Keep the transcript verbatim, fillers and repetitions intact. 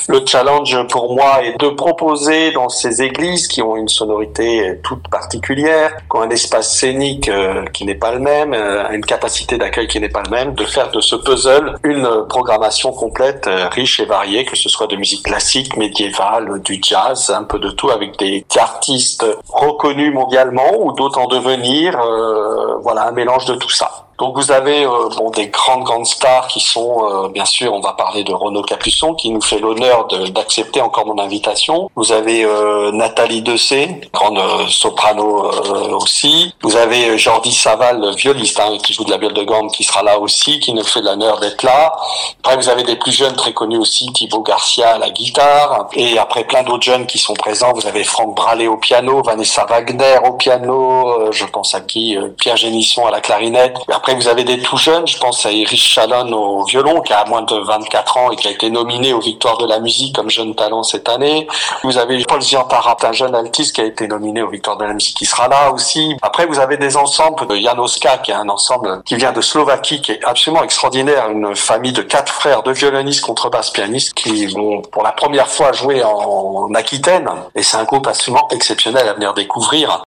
Le challenge pour moi est de proposer dans ces églises qui ont une sonorité toute particulière, qui ont un espace scénique euh, qui n'est pas le même, euh, une capacité d'accueil qui n'est pas le même, de faire de ce puzzle une programmation complète, euh, riche et variée, que ce soit de musique classique, médiévale, du jazz, un peu de tout, avec des artistes reconnus mondialement ou d'autres en devenir, euh, voilà, un mélange de tout ça. Donc vous avez euh, bon des grandes grandes stars qui sont euh, bien sûr, on va parler de Renaud Capuçon qui nous fait l'honneur de, d'accepter encore mon invitation. Vous avez euh, Nathalie Dessay, grande euh, soprano euh, aussi. Vous avez euh, Jordi Saval, violiste hein, qui joue de la viole de gamme, qui sera là aussi, qui nous fait l'honneur d'être là. Après vous avez des plus jeunes très connus aussi, Thibaut Garcia à la guitare, et après plein d'autres jeunes qui sont présents. Vous avez Franck Bralé au piano, Vanessa Wagner au piano, euh, je pense à qui, euh, Pierre Génisson à la clarinette. Après, vous avez des tout jeunes, je pense à Erich Chalon au violon, qui a moins de vingt-quatre ans et qui a été nominé aux Victoires de la musique comme jeune talent cette année. Vous avez Paul Ziantara, un jeune altiste qui a été nominé aux Victoires de la musique, qui sera là aussi. Après, vous avez des ensembles de Janoska, qui est un ensemble qui vient de Slovaquie, qui est absolument extraordinaire. Une famille de quatre frères, deux violonistes, contrebasse, pianistes, qui vont pour la première fois jouer en Aquitaine. Et c'est un groupe absolument exceptionnel à venir découvrir.